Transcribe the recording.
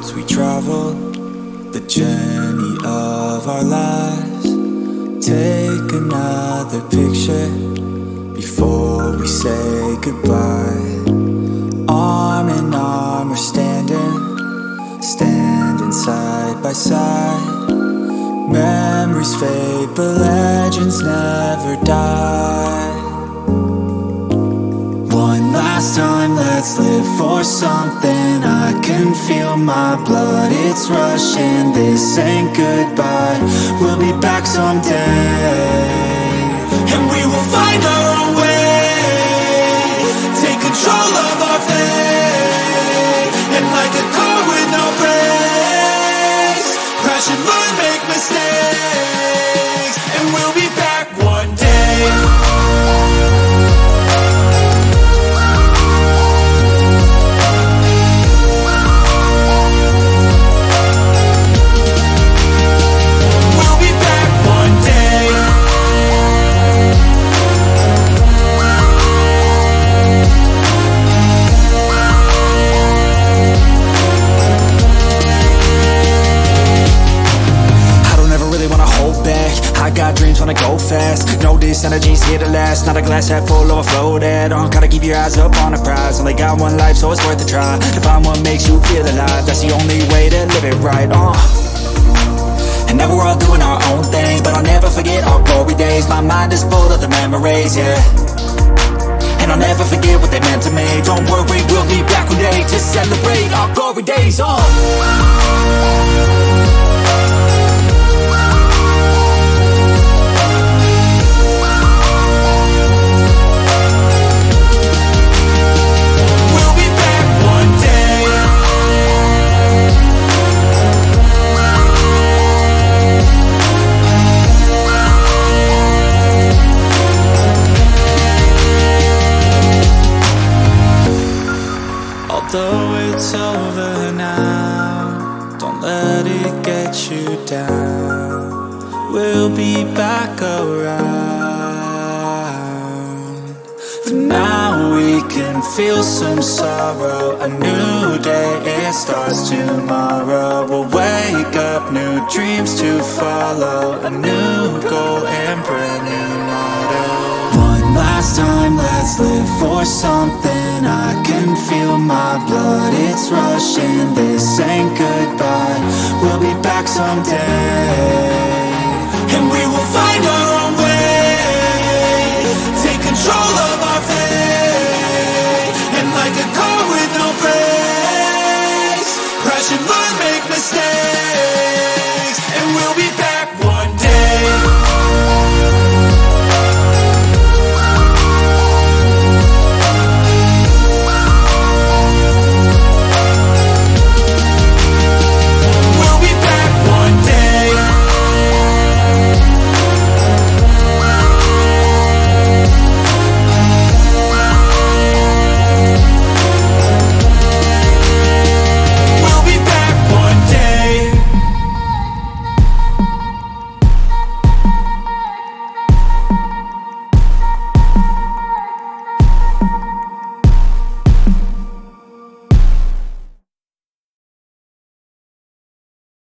roads we travel, the journey of our lives. Take another picture before we say goodbye. Arm in arm we're standing side by side. Memories fade but legends never die. One last time, let's live for something. I can feel my blood, it's rushing. This ain't goodbye, we'll be back someday. And we will find our own way, take control of our fate. And like a car with no brakes, crash and learn, make mistakes. And we'll be back one day. I got dreams, wanna go fast. Know this energy's here to last. Not a glass half full, overflow that. Gotta keep your eyes up on the prize. Only got one life, so it's worth a try. To find what makes you feel alive, that's the only way to live it right. And now we're all doing our own thing, but I'll never forget our glory days. My mind is full of the memories, yeah. And I'll never forget what they meant to me. Don't worry, we'll be back one day to celebrate our glory days. Although it's over now, don't let it get you down. We'll be back around. For now we can feel some sorrow. A new day, it starts tomorrow. We'll wake up, new dreams to follow. A new goal and brand new motto. One last time, let's live for something. I can feel my blood, it's rushing. This ain't goodbye, we'll be back someday. And we will find our own way.